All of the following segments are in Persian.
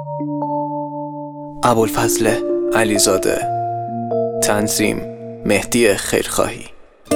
ابوالفضل علیزاده. تنظیم مهدی خیرخواهی.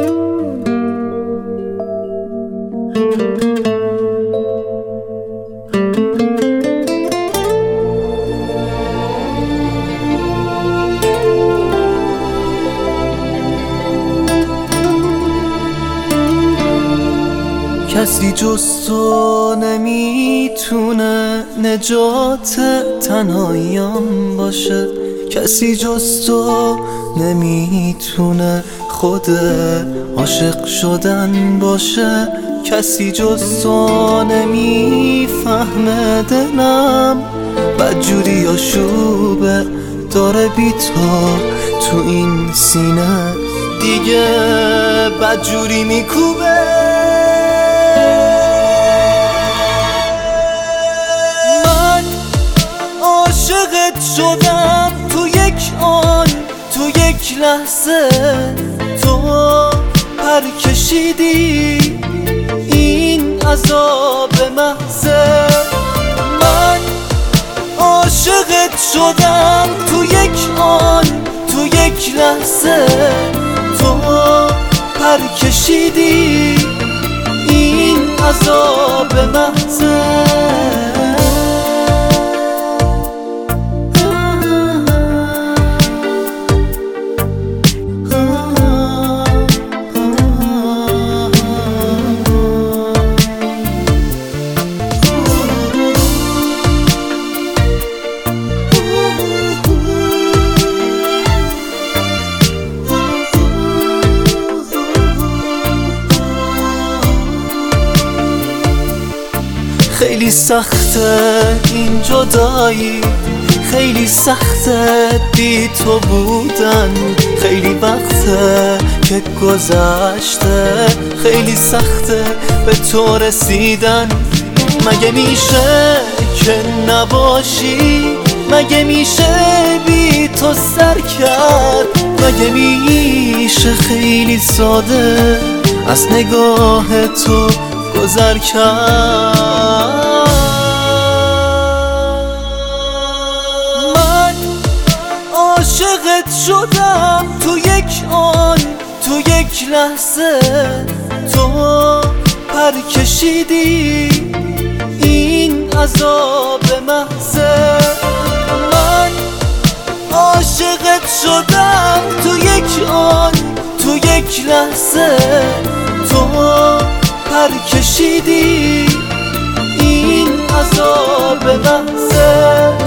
کسی جز تو نمیتونه نجات تنهاییام باشه، کسی جز تو نمیتونه خود عاشق شدن باشه، کسی جز تو نمیفهمه دلم بدجوری آشوبه داره بی تو این سینه، دیگه بدجوری میکوبه. عاشقت شدم تو یک آن، تو یک لحظه تو پر کشیدی این عذاب محضه. من عاشقت شدم تو یک آن، تو یک لحظه تو پر کشیدی این عذاب محضه. خیلی سخته این جدایی، خیلی سخته بی تو بودن، خیلی وقته که گذشته، خیلی سخته به تو رسیدن. مگه میشه که نباشی؟ مگه میشه بی تو سر کرد؟ مگه میشه خیلی ساده از نگاه تو گذر کرد؟ من عاشقت شدم تو یک آن، تو یک لحظه تو پر کشیدی این عذاب محضه. من عاشقت شدم تو یک آن، تو یک لحظه تو پر کشیدی این عذاب محضه.